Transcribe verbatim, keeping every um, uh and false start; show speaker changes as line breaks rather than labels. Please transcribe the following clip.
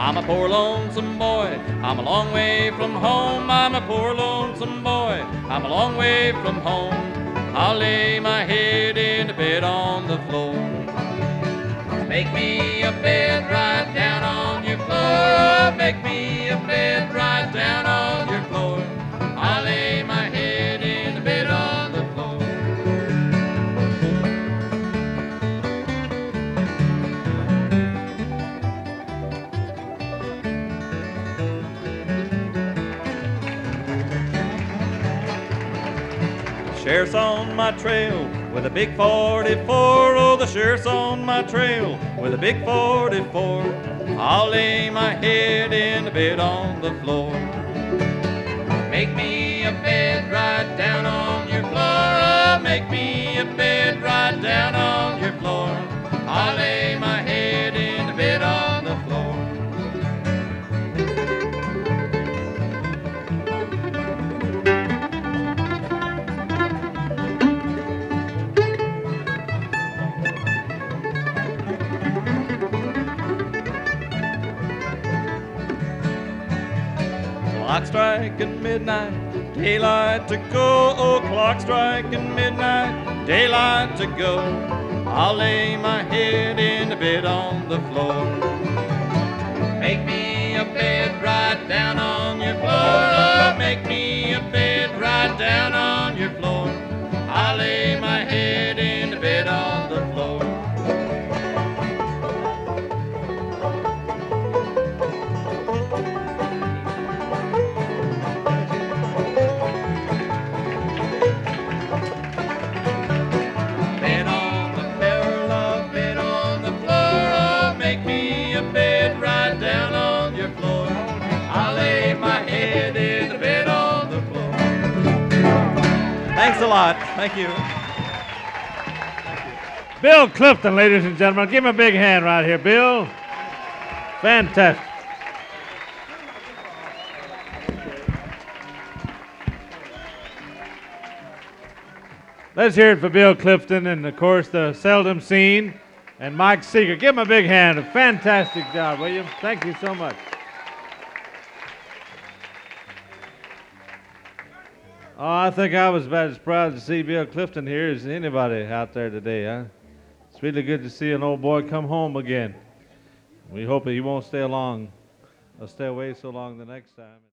I'm a poor lonesome boy, I'm a long way from home. I'm a poor lonesome boy, I'm a long way from home. I'll lay my head in the bed on the floor. Make me a bed right down on your floor. Make me a bed right down on your floor. I'll lay my head in the bed on the floor. Sheriff's on my trail with a big forty-four. Oh, the sheriff's on my trail with a big forty-four. I'll lay my head in the bed on the floor. Make me a bed right down on your floor. Oh, make me a bed right down on your floor. I'll lay my head in the bed on the floor. Clock striking midnight, daylight to go. Oh, clock striking midnight, daylight to go. I'll lay my head in the bed on the floor. Make me a bed right down on your floor. Oh, make me a bed right down on your floor. I'll lay my head in the bed on the floor. Thanks a lot. Thank you. Thank you.
Bill Clifton, ladies and gentlemen. Give him a big hand right here, Bill. Fantastic. Let's hear it for Bill Clifton and, of course, the Seldom Seen and Mike Seeger. Give him a big hand. A fantastic job, William. Thank you so much. Oh, I think I was about as proud to see Bill Clifton here as anybody out there today, huh? It's really good to see an old boy come home again. We hope he won't stay along, or stay away so long the next time.